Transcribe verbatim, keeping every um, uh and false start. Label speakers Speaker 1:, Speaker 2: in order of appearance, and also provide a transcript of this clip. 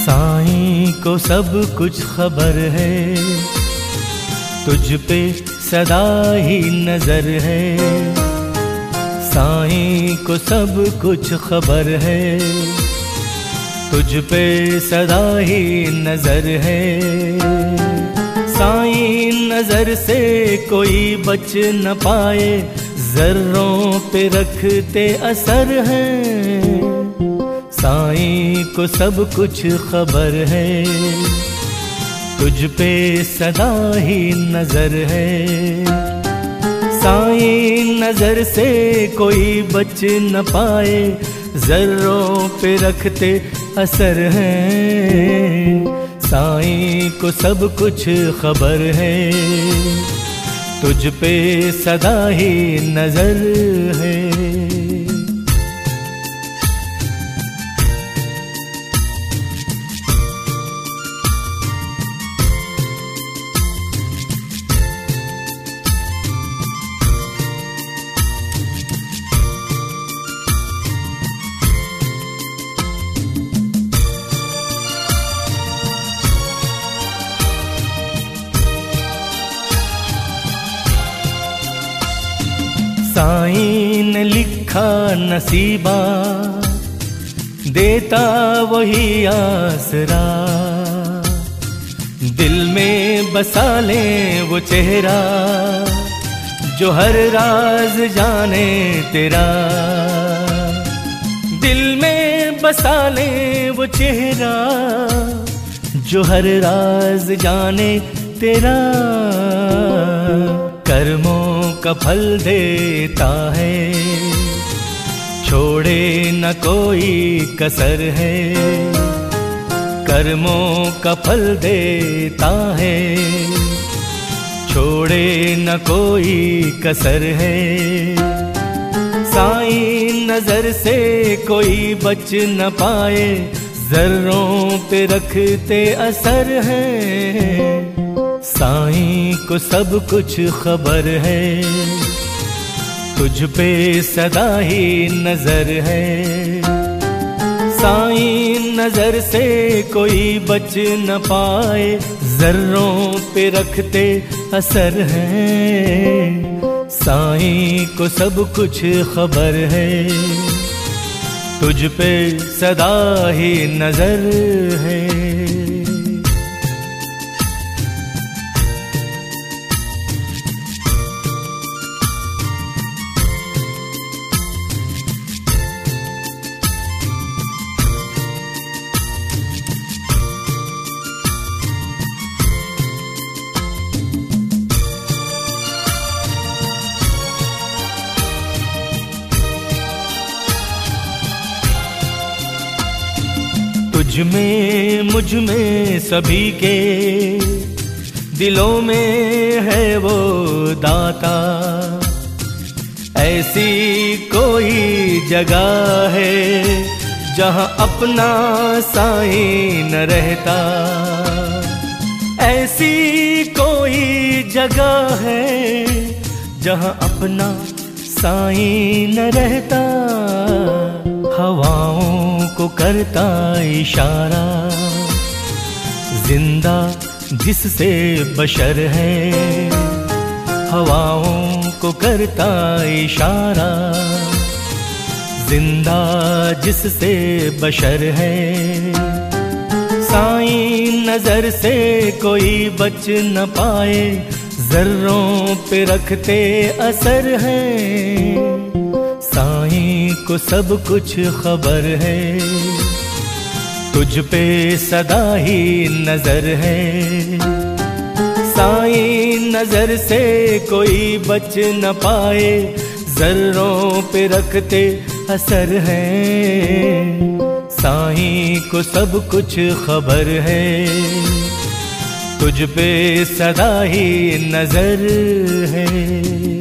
Speaker 1: साईं को सब कुछ खबर है, तुझ पे सदा ही नजर है। साईं को सब कुछ खबर है, तुझ पे सदा ही नजर है। साईं नजर से कोई बच न पाए, जर्रों पे रखते असर है। साईं को सब कुछ खबर है, तुझ पे सदा ही नजर है। साईं नजर से कोई बच न पाए, जर्रों पे रखते असर है। साईं को सब कुछ खबर है, तुझ पे सदा ही नजर है। साईं ने लिखा नसीबा, देता वही आसरा। दिल में बसा ले वो चेहरा, जो हर राज जाने तेरा। दिल में बसा ले वो चेहरा, जो हर राज जाने तेरा। कर्मों का फल देता है, छोड़े न कोई कसर है। कर्मों का फल देता है, छोड़े न कोई कसर है। साईं नजर से कोई बच न पाए, जर्रों पे रखते असर है। साईं को सब कुछ खबर है, तुझ पे सदा ही नजर है। साईं नजर से कोई बच न पाए, जर्रों पे रखते असर है। साईं को सब कुछ खबर है, तुझ पे सदा ही नजर है। तुझ में मुझ में सभी के दिलों में है वो दाता। ऐसी कोई जगह है जहाँ अपना साईं न रहता। ऐसी कोई जगह है जहाँ अपना साईं न रहता। हवाओं को करता इशारा, जिंदा जिससे बशर है। हवाओं को करता इशारा, जिंदा जिससे बशर है। साईं नजर से कोई बच न पाए, जर्रों पे रखते असर है। साईं को सब कुछ खबर है, तुझ पे सदा ही नजर है। साईं नजर से कोई बच न पाए, जर्रों पे रखते असर है। साईं को सब कुछ खबर है, तुझ पे सदा ही नजर है।